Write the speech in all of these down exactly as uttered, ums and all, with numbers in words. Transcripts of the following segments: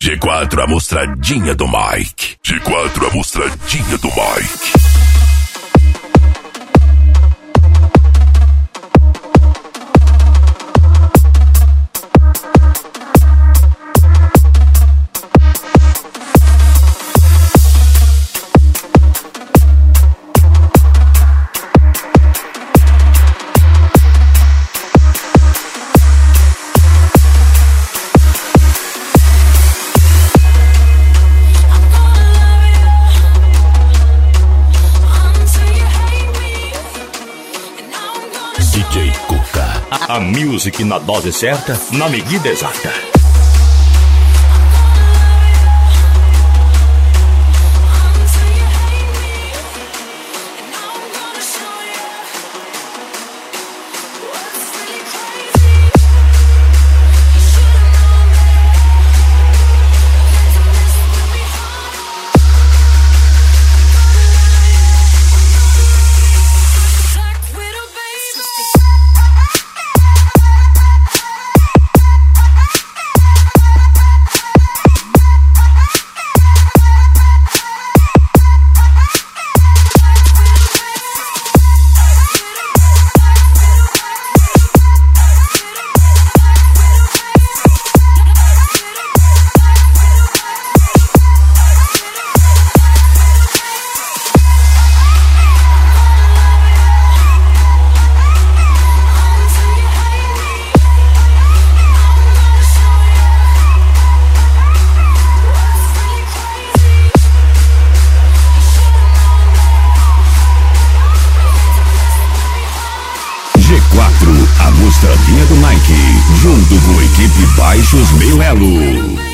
G quatro, a mostradinha do Mike. G quatro, a mostradinha do Mike. D J Cuca, a music na dose certa, na medida exata. G quatro, a mostradinha do Nike, junto com a equipe Baixos Meio Elo.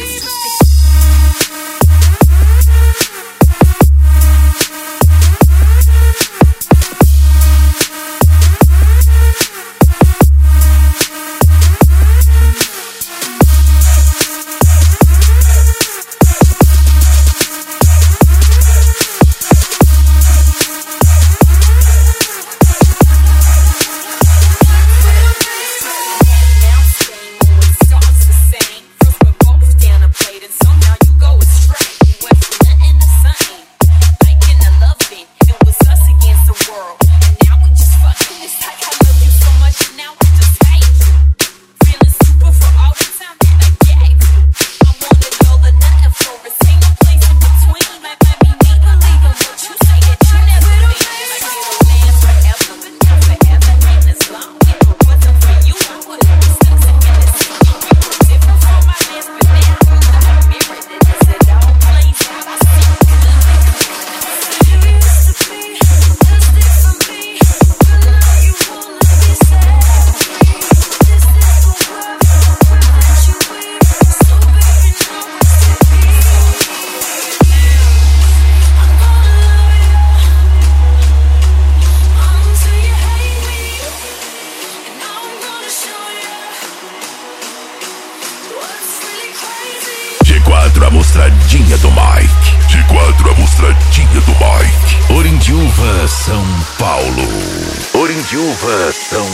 G quatro, a mostradinha do Mike. G quatro, a mostradinha do Mike. Orindiúva, São Paulo. Orindiúva, São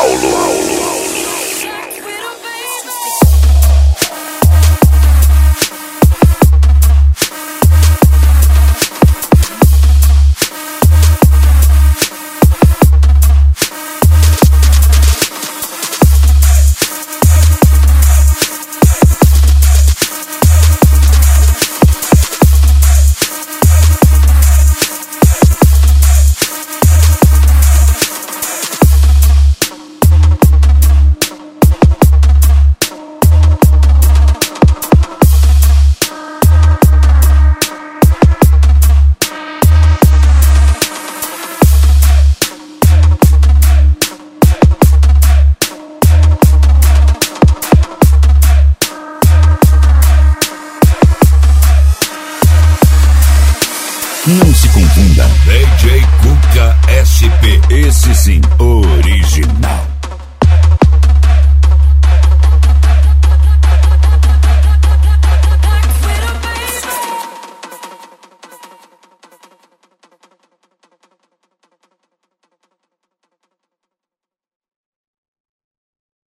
Paulo. Não se confunda. D J Cuca S P. Esse sim